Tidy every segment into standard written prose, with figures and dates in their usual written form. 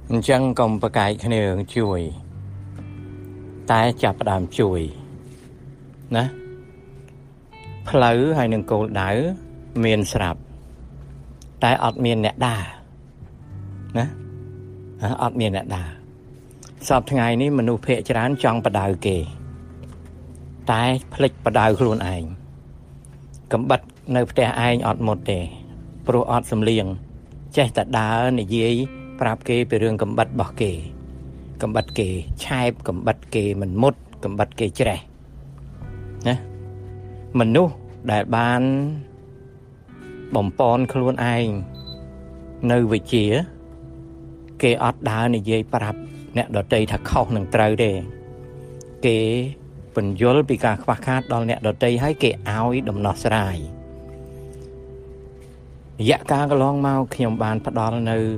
អញ្ចឹងកុំប្រកែកគ្នារឿងជួយតែចាប់ផ្ដើមជួយណាផ្លូវហើយនឹងគោលដៅមានស្រាប់តែអត់មានអ្នកដើរណាអត់មានអ្នកដើរសពថ្ងៃនេះមនុស្សភាគច្រើនចង់បដៅគេតែភ្លេចបដៅខ្លួនឯងកំបិតនៅផ្ទះឯងអត់មុតទេព្រោះអត់សំលៀងចេះតែដើរនិយាយប្រាប់គេពីរឿងកំបិតរបស់គេកំបិតគេឆែបកំបិតគេមិនមុតកំបិតគេច្រេះណាមនុស្សដែលបានបំពន់ខ្លួនឯងនៅវិជ្ជាគេអត់ដើរនិយាយប្រាប់អ្នកដទៃថាខុសនឹងត្រូវទេគេពន្យល់ពីការខ្វះខាតដល់អ្នកដទៃហើយគេឲ្យដំណោះស្រាយរយៈកាលកន្លងមកខ្ញុំបានផ្ដល់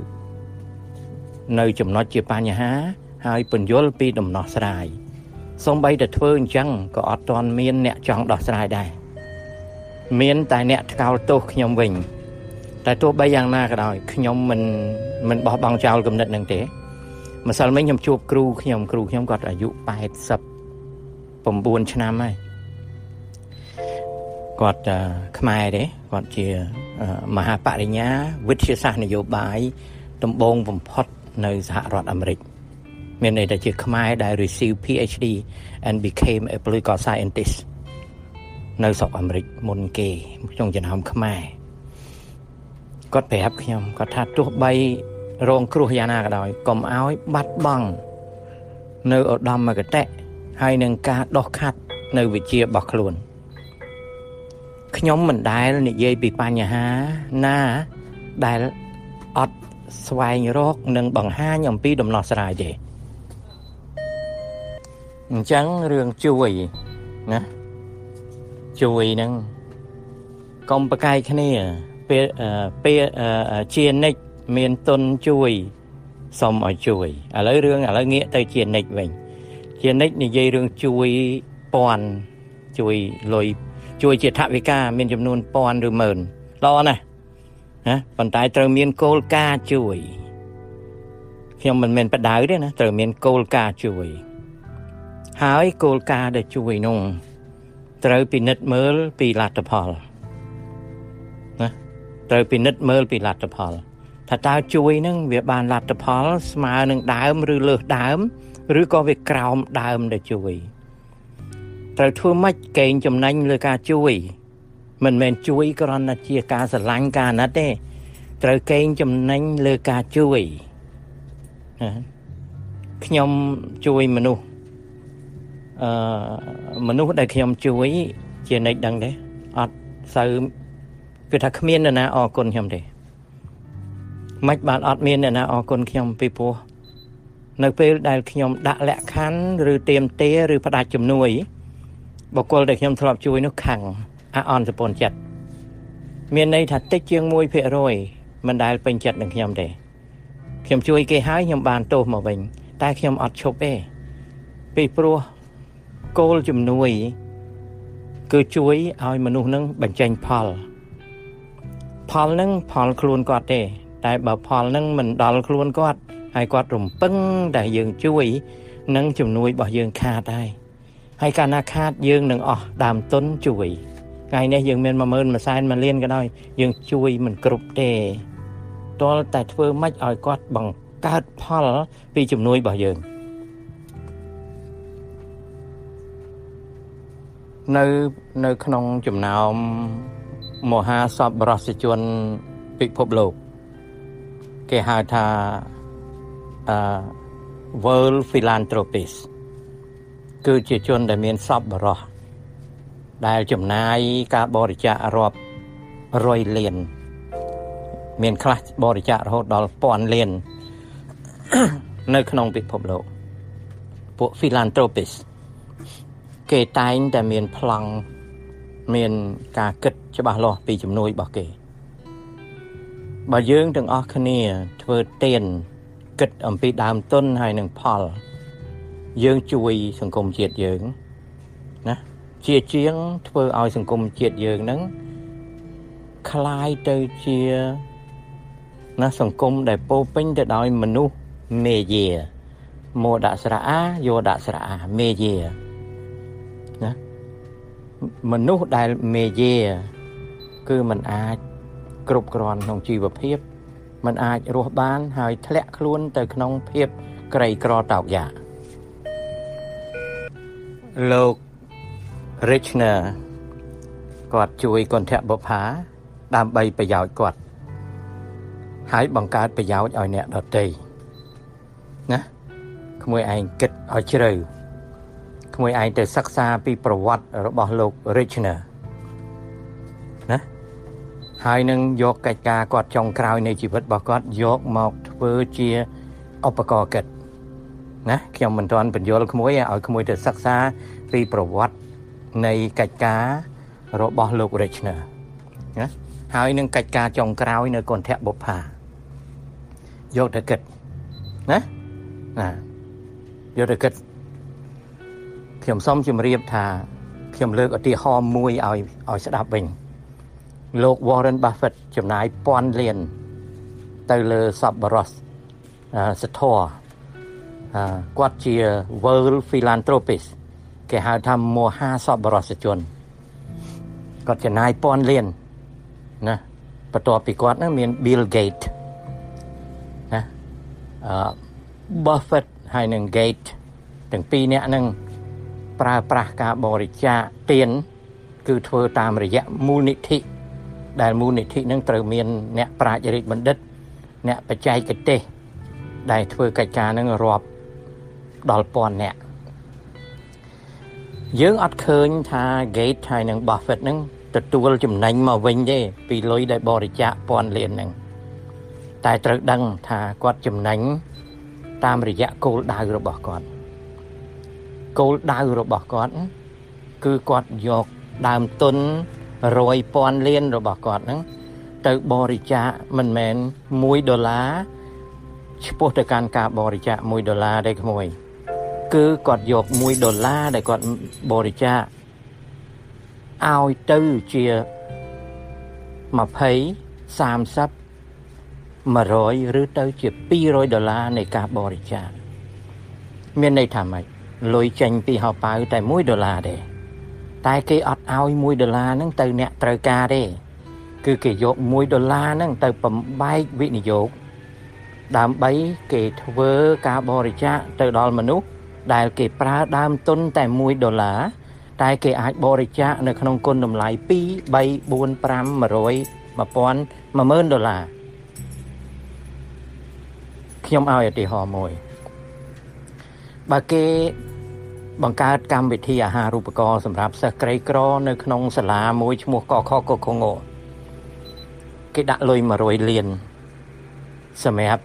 នៅចំណុចជាបញ្ហាហើយពន្យល់ពីដំណោះស្រាយសូម្បីតែធ្វើអញ្ចឹងក៏អត់ទាន់មានអ្នកចង់ដោះស្រាយដែរមានតែអ្នកថ្កោលទោសខ្ញុំវិញតែទោះបីយ៉ាងណាក៏ដោយខ្ញុំមិនបោះបង់ចោលគំនិតនឹងទេម្សិលមិញខ្ញុំជួបគ្រូខ្ញុំគាត់អាយុ89ឆ្នាំហើយគាត់ខ្មែរទេគាត់ជាមហាបរិញ្ញាវិទ្យាសាស្ត្រនយោបាយដំបូងបំផុតនៅសហរដ្ឋអាមេរិកមានន័យថាជាខ្មែរដែល receive PhD and became a political scientist នៅស្រុកអាមេរិកមុនគេក្នុងចំណោមខ្មែរគាត់ប្រាប់ខ្ញុំគាត់ថាទោះបីរងគ្រោះយ៉ាងណាក៏ដោយកុំឲ្យបាត់បង់នៅឧត្តមគតិហើយនឹងការដោះខាត់នៅវិជ្ជារបស់ខ្លួនខ្ញុំមិនដែលនិយាយពីបញ្ហាណាដែលអត់ស្វែងរកនិងបង្ហាញអំពីដំណោះស្រាយទេអញ្ចឹងរឿងជួយណាជួយហ្នឹងកុំប្រកែកគ្នាពេលជានិច្ចមានទុនជួយសុំឲ្យជួយឥឡូវងាកទៅជានិច្ចវិញជានិច្ចនិយាយរឿងជួយពាន់ជួយលុយជួយជាថវិកាមានចំនួនពាន់ឬម៉ឺនល្អណាស់ណាប៉ុន្តែត្រូវមានគោលការណ៍ជួយខ្ញុំមិនមែនបដៅទេណាត្រូវមានគោលការណ៍ជួយហើយគោលការណ៍ដែលជួយនោះត្រូវពិនិត្យមើលពីលទ្ធផលណាត្រូវពិនិត្យមើលពីលទ្ធផលថាតើជួយនឹងវាបានលទ្ធផលស្មើនឹងដើមឬលើសដើមឬក៏វាក្រោមដើមដែលជួយត្រូវធ្វើម៉េចកេងចំណេញលើការជួយមិនមែនជួយគ្រាន់តែជាការស្រឡាញ់ការអាណិតទេត្រូវកេងចំណេញលើការជួយខ្ញុំជួយមនុស្សដែលខ្ញុំជួយជានិច្ចដឹងទេអត់សូវគឺថាគ្មាននរណាអរគុណខ្ញុំទេមិនបានអត់មានអ្នកណាអរគុណខ្ញុំពីព្រោះនៅពេលដែលខ្ញុំដាក់លក្ខខណ្ឌឬទាមទារឬផ្ដាច់ជំនួយបុគ្គលដែលខ្ញុំធ្លាប់ជួយនោះខឹងអន់សពន់ចិត្តមានន័យថាតិចជាង 1% មិនដែលពេញចិត្តនឹងខ្ញុំទេខ្ញុំជួយគេហើយខ្ញុំបានទោសមកវិញតែខ្ញុំអត់ឈប់ទេពីព្រោះគោលជំនួយគឺជួយឲ្យមនុស្សនឹងបញ្ចេញផលនឹងផលខ្លួនគាត់ទេតែបើផលនឹងមិនដល់ខ្លួនគាត់ហើយគាត់រំពឹងតែយើងជួយនឹងជំនួយរបស់យើងខាតហើយកាលណាខាតយើងនឹងអស់ដើមទុនជួយថ្ងៃនេះយើងមាន 100,000 100,000 1លានក៏ដោយយើងជួយមិនគ្រប់ទេទាល់តែធ្វើម៉េចឲ្យគាត់បង្កើតផលពីជំនួយរបស់យើងនៅក្នុងចំណោមមហាសប្បុរសជនពិភពលោកគេហៅថា World Philanthropist គឺជាជនដែលមានសប្បុរសដែលចំណាយការបរិច្ចាគរាប់100លានមានខ្លះបរិច្ចាគរហូតដល់1000លាននៅក្នុងពិភពលោកពួក Philanthropist គេតែងតែមានប្លង់មានការគិតច្បាស់លាស់ពីជំនួយរបស់គេបើយើងទាំងអស់គ្នាធ្វើទានគិតអំពីដើមទុនហើយនឹងផលយើងជួយសង្គមជាតិយើងណាជាជាងធ្វើឲ្យសង្គមជាតិយើងហ្នឹងคล้ายទៅជាណាសង្គមដែលពោពេញទៅដោយមនុស្សមេយាមកដាក់ស្រៈអាយកដាក់ស្រៈអាមេយាណាមនុស្សដែលមេយាគឺมันអាចគ្រប់គ្រាន់ក្នុងជីវភាពมันអាចរស់បានហើយធ្លាក់ខ្លួនទៅក្នុងភាពក្រីក្រតោកយ៉ាលោក Richner គាត់ជួយគន្ធបុប្ផាដើម្បីប្រយោជន៍គាត់ហើយបង្កើតប្រយោជន៍ឲ្យអ្នកដទៃណាក្មួយឯងគិតឲ្យជ្រៅក្មួយឯងទៅសិក្សាពីប្រវត្តិរបស់លោក Richner ណាហើយនឹងយកកិច្ចការគាត់ចុងក្រោយនៃជីវិតរបស់គាត់យកមកធ្វើជាឧបករណ៍កិច្ចណាខ្ញុំមិនទាន់បញ្យល់ក្មួយឲ្យក្មួយទៅសិក្សាពីប្រវត្តិនៃកិច្ចការរបស់លោក Richner ណាហើយនឹងកិច្ចការចុងក្រោយនៅគន្ធបុប្ផាយកទៅគិតណាយកទៅគិតខ្ញុំសូមជម្រាបថាខ្ញុំលើកឧទាហរណ៍មួយឲ្យស្ដាប់វិញលោក Warren Buffett ចំណាយ$1,000 លានទៅលើសប្បុរសសធម៌គាត់ជា World Philanthropist គេហៅថាមហាសប្បុរសជនគាត់ចំណាយ$1,000 លានណាបន្ទាប់ពីគាត់ហ្នឹងមាន Bill Gates ណា Buffett ហើយនឹង Gates ទាំងពីរនាក់ហ្នឹងប្រើប្រាស់ការបរិច្ចាគទានគឺធ្វើតាមរយៈមូលនិធិដែលមូលនិធិហ្នឹងត្រូវមានអ្នកប្រាជ្ញរាជបណ្ឌិតអ្នកបច្ចេកទេសដែលធ្វើកិច្ចការហ្នឹងរាប់ដល់1000នាក់យើងអត់ឃើញថា Gates ហើយនឹង Buffett ហ្នឹងទទួលចំណេញមកវិញទេពីលុយដែលបរិច្ចាគ$1,000 លានហ្នឹងតែត្រូវដឹងថាគាត់ចំណេញតាមរយៈគោលដៅរបស់គាត់គោលដៅរបស់គាត់គឺគាត់យកដើមទុន100,000 លានរបស់គាត់ហ្នឹងទៅបរិច្ចាគមិនមែន$1ឆ្ពោះទៅកាន់ការបរិច្ចាគ$1ទេក្មួយគឺគាត់យក$1ដែលគាត់បរិច្ចាគឲ្យទៅជា20 30 100ឬទៅជា$200នៃការបរិច្ចាគមានន័យថាម៉េចលុយចេញពីហោប៉ៅតែ$1ទេតែគេអត់ឲ្យ$1ហ្នឹងទៅអ្នកត្រូវការទេគឺគេយក$1ហ្នឹងទៅបំបែកវិនិយោគដើម្បីគេធ្វើការបរិច្ចាគទៅដល់មនុស្សដែលគេប្រើដើមទុនតែ$1តែគេអាចបរិច្ចាគនៅក្នុងគុណតម្លៃ2 3 4 5 100 1000 $10000ខ្ញុំឲ្យឧទាហរណ៍មួយបើគេបង្កើតកម្មវិធីអាហារូបករណ៍សម្រាប់សិស្សក្រីក្រនៅក្នុងសាលាមួយឈ្មោះកខកខងគេដាក់លុយ100 លានសម្រាប់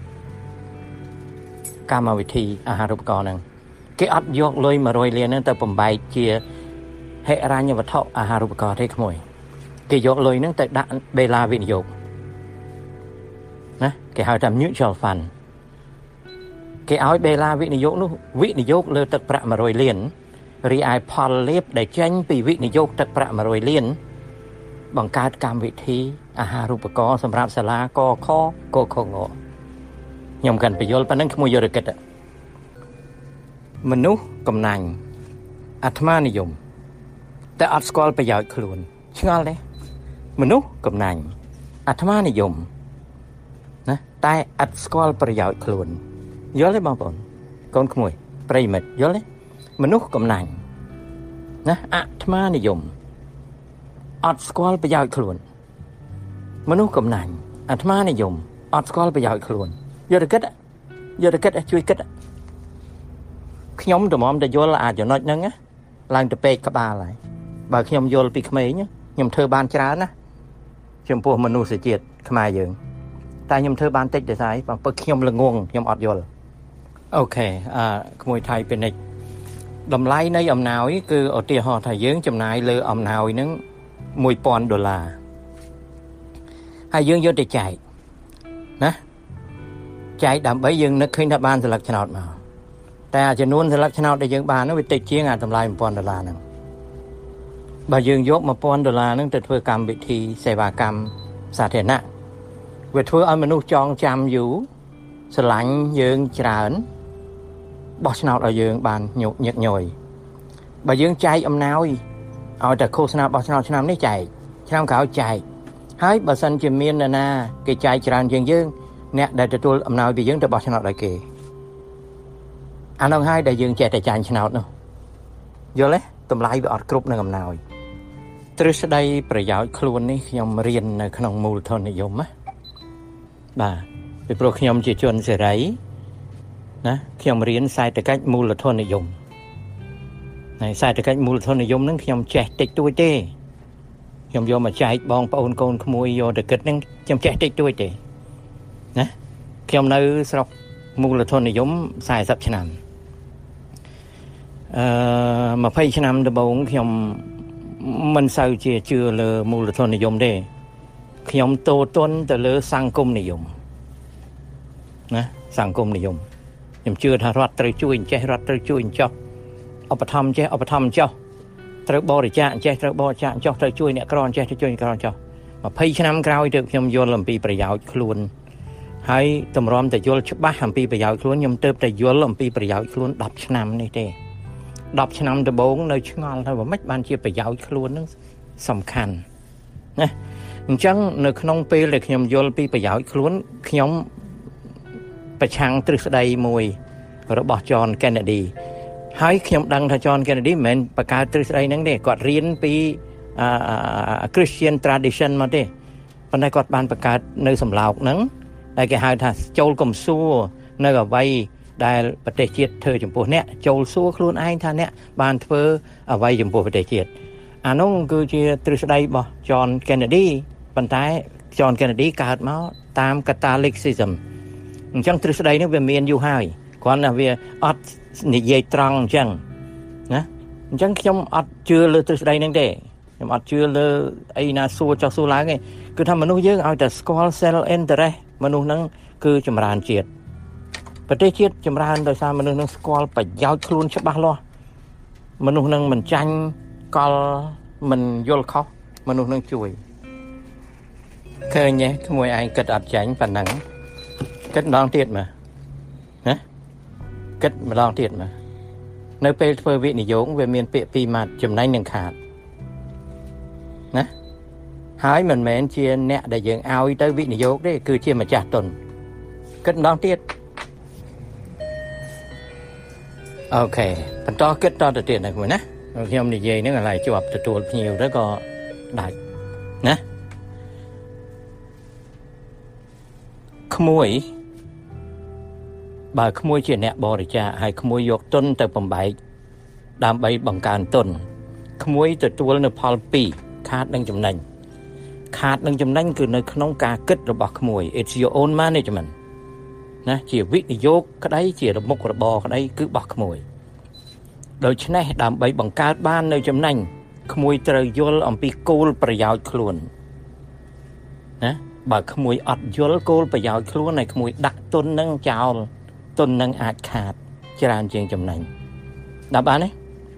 កម្មវិធីអាហារូបករណ៍ហ្នឹងគេអត់យកលុយ100 លានហ្នឹងទៅបំបែកជាហិរញ្ញវត្ថុអាហារូបករណ៍ទេក្មួយគេយកលុយហ្នឹងទៅដាក់បេឡាវិនិយោគណាគេហៅថា mutual fund គេឲ្យបេឡាវិនិយោគនោះវិនិយោគលើទឹកប្រាក់100 លានរីឯផលលាភដែលចេញពីវិនិយោគទឹកប្រាក់100 លានបង្កើតកម្មវិធីអាហារូបករណ៍សម្រាប់សាលាកខកខងខ្ញុំកាន់បញ្យល់ប៉ុណ្ណឹងក្មួយយកទៅគិតមនុស្សកំណាញ់អាត្មានិយមតែអត់ស្គាល់ប្រយោជន៍ខ្លួនឆ្ងល់ទេមនុស្សកំណាញ់អាត្មានិយមណាតែអត់ស្គាល់ប្រយោជន៍ខ្លួនយល់ទេបងប្អូនកូនក្មួយប្រិមិត្តយល់ទេមនុស្សកំណាញ់ណាអាត្មានិយមអត់ស្គាល់ប្រយោជន៍ខ្លួនមនុស្សកំណាញ់អាត្មានិយមអត់ស្គាល់ប្រយោជន៍ខ្លួនយកទៅគិតជួយគិតខ្ញុំតម្រាំតែយល់អាចចំណុចហ្នឹងឡើងទៅពេកក្បាលហើយបើខ្ញុំយល់ពីក្មេងខ្ញុំធ្វើបានច្រើនណាចំពោះមនុស្សជាតិខ្មែរយើងតែខ្ញុំធ្វើបានតិចតែស្អីបើពើខ្ញុំល្ងងខ្ញុំអត់យល់អូខេក្មួយថៃពាណិជ្ជតម្លៃនៃអំណោយគឺឧទាហរណ៍ថាយើងចំណាយលើអំណោយហ្នឹង$1,000ហើយយើងយកទៅចែកណាចែកដើម្បីយើងនឹកឃើញថាបានស្លឹកឆ្នោតមកតែចំនួនស្លឹកឆ្នោតដែលយើងបាននោះវាតិចជាងអាតម្លៃ$1,000ហ្នឹងបើយើងយក$1,000ហ្នឹងទៅធ្វើកម្មវិធីសេវាកម្មសាធារណៈវាធ្វើឲ្យមនុស្សចងចាំយូរស្រឡាញ់យើងច្រើនបោះឆ្នោតឲ្យយើងបានញឹកញយបើយើងចែកអំណោយឲ្យតែឃោសនាបោះឆ្នោតឆ្នាំនេះចែកឆ្នាំក្រោយចែកហើយបើសិនជាមាននរណាគេចែកច្រើនជាងយើងអ្នកដែលទទួលអំណោយពីយើងទៅបោះឆ្នោតឲ្យគេអានោះហើយដែលយើងចេះតែចាញ់ឆ្នោតនោះយល់ទេតម្លៃវាអត់គ្រប់នឹងអំណោយទ្រឹស្ដីប្រយោជន៍ខ្លួននេះខ្ញុំរៀននៅក្នុងមូលធននិយមណាបាទពីព្រោះខ្ញុំជាជនសេរីណាខ្ញុំរៀនសេដ្ឋកិច្ចមូលធននិយមហើយសេដ្ឋកិច្ចមូលធននិយមហ្នឹងខ្ញុំចេះតិចតួចទេខ្ញុំយកមកចែកបងប្អូនកូនក្មួយយកទៅគិតហ្នឹងខ្ញុំចេះតិចតួចទេណាខ្ញុំនៅស្រុកមូលធននិយម40ឆ្នាំ20ឆ្នាំដំបូងខ្ញុំមិនសូវជាជឿលើមូលធននិយមទេខ្ញុំតូទន់ទៅលើសង្គមនិយមណាសង្គមនិយមខ្ញុំជឿថារដ្ឋត្រូវជួយចេះរដ្ឋត្រូវជួយចោះឧបត្ថម្ភចេះឧបត្ថម្ភចោះត្រូវបរិច្ចាគចេះត្រូវបរិច្ចាគចោះត្រូវជួយអ្នកក្រចេះទៅជួយអ្នកក្រចោះ20ឆ្នាំក្រោយទៅខ្ញុំយល់អំពីប្រយោជន៍ខ្លួនហើយតម្រាំតែយល់ច្បាស់អំពីប្រយោជន៍ខ្លួនខ្ញុំទៅតែយល់អំពីប្រយោជន៍ខ្លួន10ឆ្នាំនេះទេ10ឆ្នាំដំបូងនៅឆ្ងល់ថាមិនបានជាប្រយោជន៍ខ្លួននឹងសំខាន់ណាអញ្ចឹងនៅក្នុងពេលដែលខ្ញុំយល់ពីប្រយោជន៍ខ្លួនខ្ញុំប្រឆាំងទ្រឹស្ដីមួយរបស់ John Kennedy ហើយខ្ញុំដឹងថា John Kennedy មិនមែនបង្កើតទ្រឹស្ដីហ្នឹងទេគាត់រៀនពីChristian tradition មកទេប៉ុន្តែគាត់បានបង្កើតនៅសម្លោកហ្នឹងដែលគេហៅថាចូលកំសួរនៅអ្វីដែលប្រទេសជាតិធ្វើចំពោះអ្នកចូលសួរខ្លួនឯងថាអ្នកបានធ្វើអ្វីចំពោះប្រទេសជាតិអានោះគឺជាទ្រឹស្ដីរបស់ John Kennedy ប៉ុន្តែ John Kennedy កើតមកតាម Catholicism អញ្ចឹងទ្រឹស្ដីនេះវាមានយូរហើយគ្រាន់តែវាអត់និយាយត្រង់អញ្ចឹងណាអញ្ចឹងខ្ញុំអត់ជឿលើទ្រឹស្ដីហ្នឹងទេខ្ញុំអត់ជឿលើអីណាសួរចុះសួរឡើងទេគឺថាមនុស្សយើងឲ្យតែស្គាល់ self interest មនុស្សហ្នឹងគឺចម្រើនជាតិប្រទេសជាតិចម្រើនដោយសារមនុស្សនឹងស្គាល់ប្រយោជន៍ខ្លួនច្បាស់លាស់មនុស្សនឹងមិនចាញ់កលមិនយល់ខុសមនុស្សនឹងជួយឃើញទេក្មួយឯងគិតអត់ចាញ់ប៉ុណ្ណឹងគិតម្ដងទៀតមើលណាគិតម្ដងទៀតមើលនៅពេលធ្វើវិនិយោគវាមានពាក្យពីរម៉ាត់ចំណេញនិងខាតណាហើយមិនមែនជាអ្នកដែលយើងឲ្យទៅវិនិយោគទេគឺជាម្ចាស់ទុនគិតម្ដងទៀតអូខេបន្តគិតតទៅទៀតណាក្មួយណាខ្ញុំនិយាយហ្នឹងឥឡូវជាប់ទទួលភ្ញៀវទៅក៏ដាច់ណាក្មួយបើក្មួយជាអ្នកបរិច្ចាគហើយក្មួយយកទុនទៅបំបែកដើម្បីបង្កើនទុនក្មួយទទួលនៅផល2ខាតនិងចំណេញខាតនិងចំណេញគឺនៅក្នុងការគិតរបស់ក្មួយ It's your own management ណាជាវិនិយោគក្តីជារមុខរបរក្តីគឺរបស់ក្មួយដូច្នេះដើម្បីបង្កើតបាននៅចំណេញក្មួយត្រូវយល់អំពីគោលប្រយោជន៍ខ្លួនណាបើក្មួយអត់យល់គោលប្រយោជន៍ខ្លួនហើយក្មួយដាក់ទុននឹងចោលទុននឹងអាចខាតច្រើនជាងចំណេញដល់បានទេ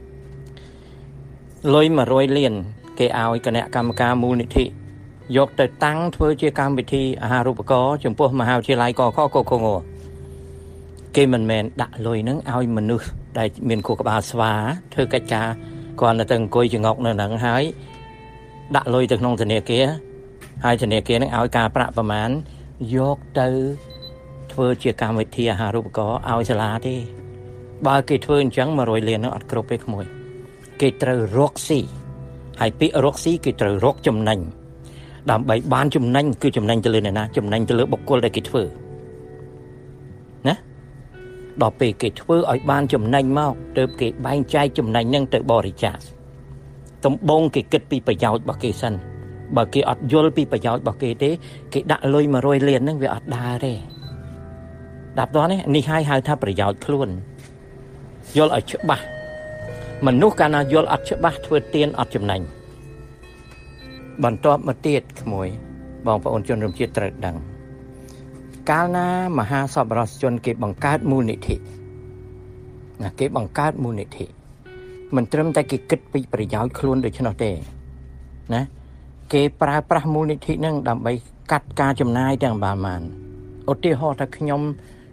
លុយ100លានគេឲ្យគណៈកម្មការមូលនិធិយកទៅតាំងធ្វើជាកម្មវិធីអាហារូបករណ៍ចំពោះមហាវិទ្យាល័យកខកងគេមិនមែនដាក់លុយហ្នឹងឲ្យមនុស្សដែលមានខួរក្បាលស្វាធ្វើកិច្ចការគាត់នៅទៅអង្គុយចងុកនៅហ្នឹងហើយដាក់លុយទៅក្នុងធនាគារហើយធនាគារហ្នឹងឲ្យការប្រាក់ប្រមាណយកទៅធ្វើជាកម្មវិធីអាហារូបករណ៍ឲ្យសាលាទេបើគេធ្វើអញ្ចឹង100លានហ្នឹងអត់គ្រប់ទេក្មួយគេត្រូវរកស៊ីហើយពាក្យរកស៊ីគេត្រូវរកចំណេញដើម្បីបានចំណេញគឺចំណេញទៅលើអ្នកណាចំណេញទៅលើបុគ្គលដែលគេធ្វើណាដល់ពេលគេធ្វើឲ្យបានចំណេញមកទើបគេបែងចែកចំណេញហ្នឹងទៅបរិច្ចាគដំបូងគេគិតពីប្រយោជន៍របស់គេសិនបើគេអត់យល់ពីប្រយោជន៍របស់គេទេគេដាក់លុយ100លានហ្នឹងវាអត់ដើរទេដាក់តោះនេះហើយហៅថាប្រយោជន៍ខ្លួនយល់ឲ្យច្បាស់មនុស្សកាលណាយល់អត់ច្បាស់ធ្វើទានអត់ចំណេញបន្ទាប់មកទៀតក្មួយបងប្អូនជនរួមជាតិត្រូវដឹងកាលណាមហាសប្បុរសជនគេបង្កើតមូលនិធិណាគេបង្កើតមូលនិធិមិនត្រឹមតែគេគិតពីប្រយោជន៍ខ្លួនដូច្នោះទេណាគេប្រើប្រាស់មូលនិធិហ្នឹងដើម្បីកាត់ការចំណាយទាំងបានឧទាហរណ៍ថាខ្ញុំ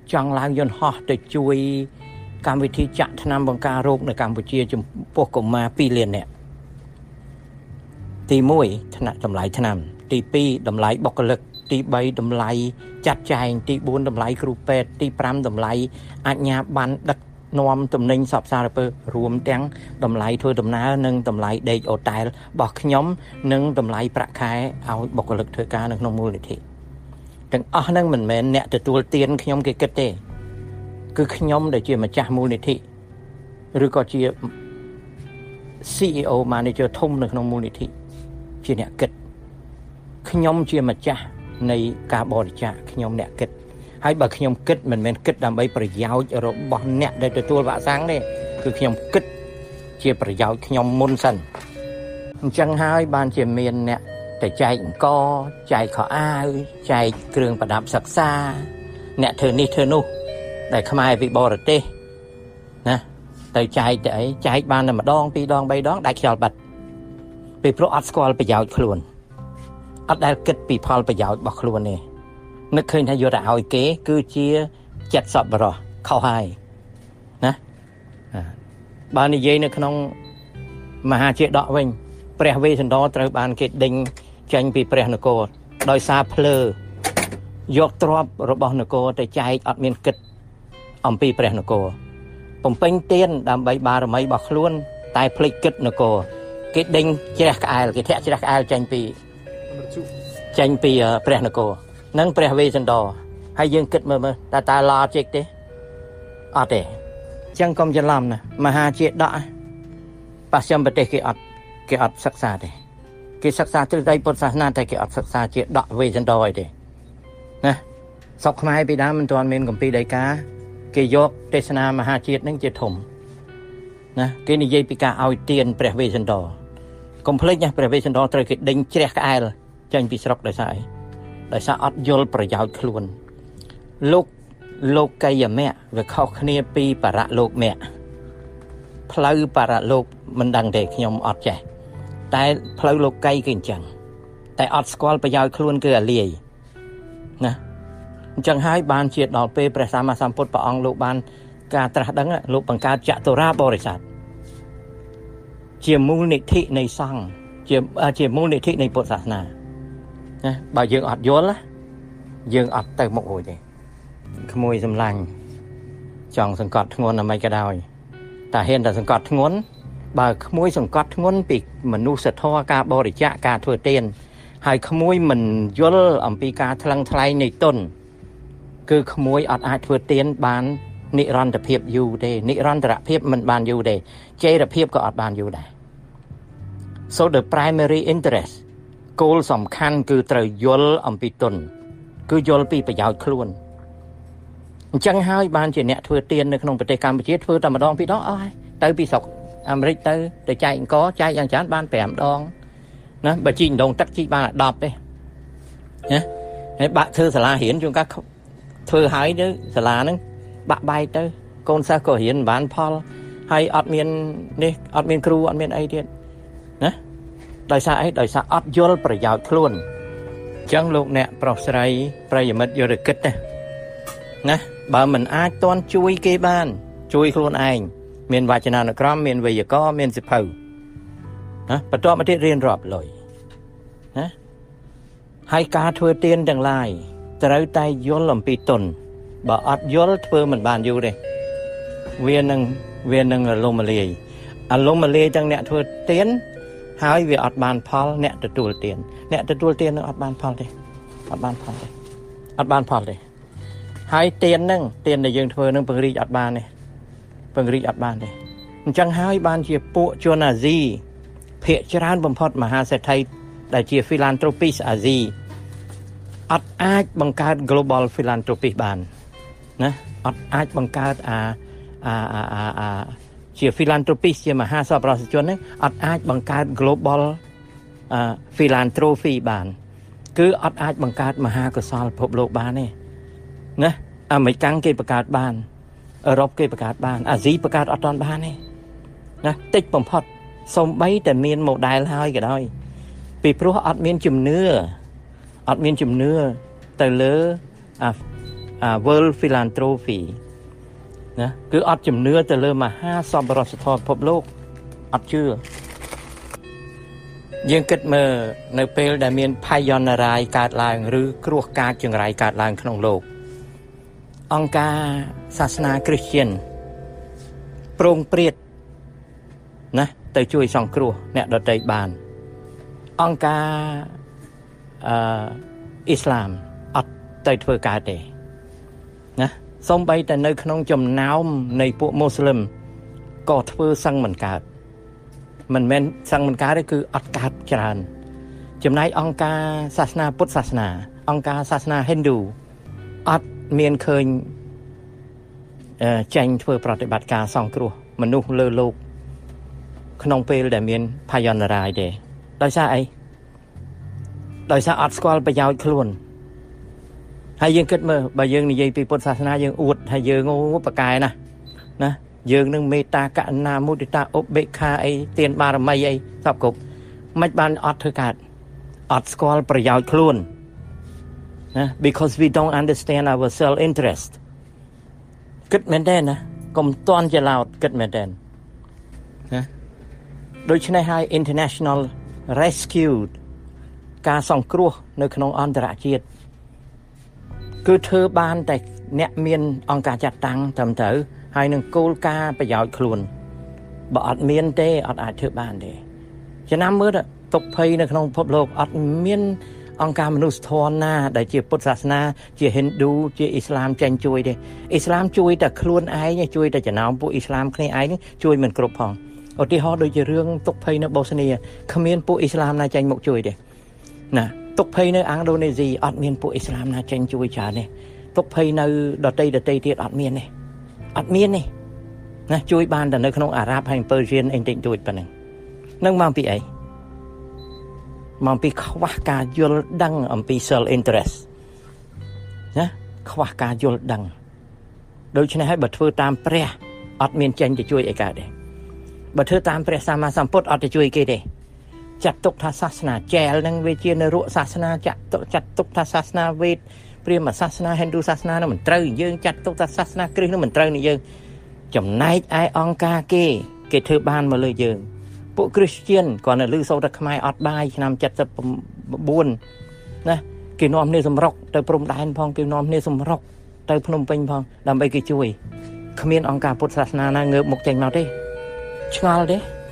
ចង់ឡើងយន្តហោះទៅជួយកម្មវិធីចាក់ថ្នាំបង្ការរោគនៅកម្ពុជាចំពោះកុមារ2 លាននាក់ទី1ថ្នាក់តម្លៃថ្នាំទី2តម្លៃបុគ្គលិកទី3តម្លៃចាត់ចែងទី4តម្លៃគ្រូពេទ្យទី5តម្លៃអាជ្ញាប័ណ្ណដឹកនាំទំនិញសពសារពើរួមទាំងតម្លៃធ្វើដំណើរនិងតម្លៃដេកអូតែលរបស់ខ្ញុំនិងតម្លៃប្រាក់ខែឲ្យបុគ្គលិកធ្វើការនៅក្នុងមូលនិធិទាំងអស់ហ្នឹងមិនមែនអ្នកទទួលទានខ្ញុំគេគិតទេគឺខ្ញុំដែលជាម្ចាស់មូលនិធិឬក៏ជា CEO manager ធំនៅក្នុងមូលនិធិជាអ្នកគិតខ្ញុំជាម្ចាស់នៃការបរិច្ចាគខ្ញុំអ្នកគិតហើយបើខ្ញុំគិតមិនមែនគិតដើម្បីប្រយោជន៍របស់អ្នកដែលទទួលវ៉ាក់សាំងទេគឺខ្ញុំគិតជាប្រយោជន៍ខ្ញុំមុនសិនអញ្ចឹងហើយបានជាមានអ្នកទៅចែកអង្គចែកខោអាវចែកគ្រឿងប្រដាប់សិក្សាអ្នកធ្វើនេះធ្វើនោះដែលខ្មែរពីបរទេសណាទៅចែកទៅអីចែកបានតែម្ដង2 ដង 3 ដងដាច់ខ្យល់បាត់ពីព្រោះអត់ស្គាល់ប្រយោជន៍ខ្លួនអត់ដែលគិតពីផលប្រយោជន៍របស់ខ្លួនទេនឹកឃើញថាយកទៅឲ្យគេគឺជាចិត្តសប្បុរសខុសហើយណាបើនិយាយនៅក្នុងមហាជាដកវិញព្រះវេស្សន្តរត្រូវបានគេដេញចេញពីព្រះនគរដោយសារភ្លើយកទ្រព្យរបស់នគរទៅចែកអត់មានគិតអំពីព្រះនគរបំពេញទានដើម្បីបារមីរបស់ខ្លួនតែភ្លេចគិតនគរគេដេញជ្រះក្អែលគេធាក់ជ្រះក្អែលចេញពីព្រះនគរនិងព្រះវេស្សន្តរហើយយើងគិតមើលតើឡជិកទេអត់ទេអញ្ចឹងកុំច្រឡំណាមហាជាដកបស្ចិមប្រទេសគេអត់សិក្សាទេគេសិក្សាទ្រឹស្ដីពុទ្ធសាសនាតែគេអត់សិក្សាជាដកវេស្សន្តរអីទេណាស្រុកខ្មែរពីដើមមិនទាន់មានគម្ពីរដីកាគេយកទេសនាមហាជាតិនឹងជាធំណាគេនិយាយពីការឲ្យទានព្រះវេស្សន្តរកុំភ្លេចណាព្រះវេស្សន្តរត្រូវគេដេញជ្រះក្អែលចេញពីស្រុកដោយសារអីដោយសារអត់យល់ប្រយោជន៍ខ្លួនលោកីយមៈវាខុសគ្នាពីបរលោកមៈផ្លូវបរលោកមិនដឹងទេខ្ញុំអត់ចេះតែផ្លូវលោកីគឺអញ្ចឹងតែអត់ស្គាល់ប្រយោជន៍ខ្លួនគឺអាលាយណាអញ្ចឹងហើយបានជាដល់ពេលព្រះសម្មាសម្ពុទ្ធព្រះអង្គលោកបានការត្រាស់ដឹងលោកបង្កើតចតុរាបរិស័ទជាមូលនិធិនៃសង្ឃជាមូលនិធិនៃពុទ្ធសាសនាណាបើយើងអត់យល់យើងអត់ទៅមុខរួចទេក្មួយសម្លាញ់ចង់សង្កត់ធ្ងន់អ្វីក៏ដោយតែហ៊ានតែសង្កត់ធ្ងន់បើក្មួយសង្កត់ធ្ងន់ពីមនុស្សធម៌ការបរិច្ចាគការធ្វើទានហើយក្មួយមិនយល់អំពីការថ្លឹងថ្លែងនៃទុនគឺក្មួយអត់អាចធ្វើទានបាននិរន្តរភាពយូរទេនិរន្តរភាពមិនបានយូរទេចីរភាពក៏អត់បានយូរដែរ so the primary interest គោលសំខាន់គឺត្រូវយល់អំពីទុនគឺយល់ពីប្រយោជន៍ខ្លួនអញ្ចឹងហើយបានជាអ្នកធ្វើទាននៅក្នុងប្រទេសកម្ពុជាធ្វើតែម្ដងពីរដងអស់ហើយទៅពីស្រុកអាមេរិកទៅចែកអង្គចែកយ៉ាងច្រើនបាន5 ដងណាបើជីកដងទឹកជីកបាន10ទេណាហើយបាក់ធ្វើសាលារៀនជួនកាលធ្វើហើយទៅសាលាហ្នឹងបាក់បែកទៅកូនសិស្សក៏រៀនមិនបានផលហើយអត់មាននេះអត់មានគ្រូអត់មានអីទៀតណាដោយសារអីដោយសារអត់យល់ប្រយោជន៍ខ្លួនអញ្ចឹងលោកអ្នកប្រុសស្រីប្រិយមិត្តយកទៅគិតណាបើមិនអាចតន់ជួយគេបានជួយខ្លួនឯងមានវចនានុក្រមមានវេយ្យាករណ៍មានសិភៅណាបន្ទាប់មកទៀតរៀនរាប់លុយណាហើយការធ្វើទានទាំងឡាយត្រូវតែយល់អំពីទុនបើអត់យល់ធ្វើមិនបានយូរទេវានឹងរលំរលាយទាំងអ្នកធ្វើទានហើយវាអត់បានផលអ្នកទទួលទាននឹងអត់បានផលទេហើយទានដែលយើងធ្វើនឹងពង្រីកអត់បានទេអញ្ចឹងហើយបានជាពួកជនអាស៊ីភាគច្រើនបំផុតមហាសេដ្ឋីដែលជា philanthropist អាស៊ីអត់អាចបង្កើត global philanthropist បានណាអត់អាចបង្កើតជា philanthropist ជាមហាសប្បុរសជនហ្នឹងអត់អាចបង្កើត global philanthropy បានគឺអត់អាចបង្កើតមហាកុសលពិភពលោកបានទេណាអាមេរិកគេបង្កើតបានអឺរ៉ុបគេបង្កើតបានអាស៊ីបង្កើតអត់ទាន់បានទេណាតិចបំផុតសំបីតែមាន model ហើយក៏ដោយពីព្រោះអត់មានជំនឿទៅលើ World Philanthropy ណាគឺអត់ជំនឿទៅលើមហាសប្បុរសធម៌ពិភពលោកអត់ជឿយើងគិតមើលនៅពេលដែលមានភ័យអន្តរាយកើតឡើងឬគ្រោះកាចចង្រៃកើតឡើងក្នុងលោកអង្គការសាសនាគ្រីស្ទានប្រងព្រាតណាទៅជួយសង្គ្រោះអ្នកដទៃបានអង្គការអ៊ីស្លាមអត់ទៅធ្វើកើតទេណាសូម្បីតែនៅក្នុងចំណោមនៃពួកមូស្លឹមក៏ធ្វើសឹងមិនកើតមិនមែនសឹងមិនកើតទេគឺអត់កើតច្រើនចំណែកអង្គការសាសនាពុទ្ធសាសនាអង្គការសាសនាហិណ្ឌូអត់មានឃើញចេញធ្វើប្រតិបត្តិការសង្គ្រោះមនុស្សលើលោកក្នុងពេលដែលមានភ័យអន្តរាយទេដោយសារអីដោយសារអត់ស្គាល់ប្រយោជន៍ខ្លួនហើយយើងគិតមើលបើយើងនិយាយពីពុទ្ធសាសនាយើងអួតហើយយើងបកកែណាយើងនឹងមេត្តាករុណាមុទិតាឧបេក្ខាអីទានបារមីអីសពគ្រប់មិនបានអត់ធ្វើកើតអត់ស្គាល់ប្រយោជន៍ខ្លួនណា because we don't understand our self interest គិតមែនទេណាកុំតន់ច្រឡោតគិតមែនទេណាដូច្នេះហើយ international rescue ការសង្គ្រោះនៅក្នុងអន្តរជាតិគឺធ្វើបានតែអ្នកមានអង្គការចាត់តាំងត្រឹមត្រូវហើយនឹងគោលការណ៍ប្រយោជន៍ខ្លួនបើអត់មានទេអត់អាចធ្វើបានទេចំណាំមើលទុក្ខភ័យនៅក្នុងពិភពលោកអត់មានអង្គការមនុស្សធម៌ណាដែលជាពុទ្ធសាសនាជាហិណ្ឌូជាអ៊ីស្លាមចេញជួយទេអ៊ីស្លាមជួយតែខ្លួនឯងជួយតែចំណោមពួកអ៊ីស្លាមគ្នាឯងជួយមិនគ្រប់ផងឧទាហរណ៍ដូចជារឿងទុក្ខភ័យនៅបូស្នីគ្មានពួកអ៊ីស្លាមណាចេញមកជួយទេណាទុក្ខភ័យនៅអាំងដូនេស៊ីអត់មានពួកអ៊ីស្លាមណាចេញជួយច្រើនទេទុក្ខភ័យនៅដទៃទៀតអត់មានទេណាជួយបានតែនៅក្នុងអារ៉ាប់ហើយពើសៀនអីតិចតួចប៉ុណ្ណឹងនឹងមកពីអីមកពីខ្វះការយល់ដឹងអំពី self interest ណាខ្វះការយល់ដឹងដូច្នេះហើយបើធ្វើតាមព្រះអត់មានចេញទៅជួយអីកើតទេបើធ្វើតាមព្រះសម្មាសម្ពុទ្ធអត់ទៅជួយគេទេចាត់ទុកថាសាសនាចែលនឹងវាជានរកសាសនាចាត់ទុកថាសាសនាវេទព្រាហ្មណ៍សាសនាហិណ្ឌូសាសនានោះមិនត្រូវយើងចាត់ទុកថាសាសនាគ្រីស្ទនោះមិនត្រូវនេះយើងចំណែកឯអង្គការគេធ្វើបានមកលើយើងពួកគ្រីស្ទានគាត់នៅលើសូត្រខ្មែរអត់បាយឆ្នាំ79ណាគេនាំគ្នាសម្រុកទៅព្រំដែនផងគេនាំគ្នាសម្រុកទៅភ្នំពេញផងដើម្បីគេជួយគ្មានអង្គការពុទ្ធសាសនាណាងើបមុខចេញមកទេឆ្ងល់ទេ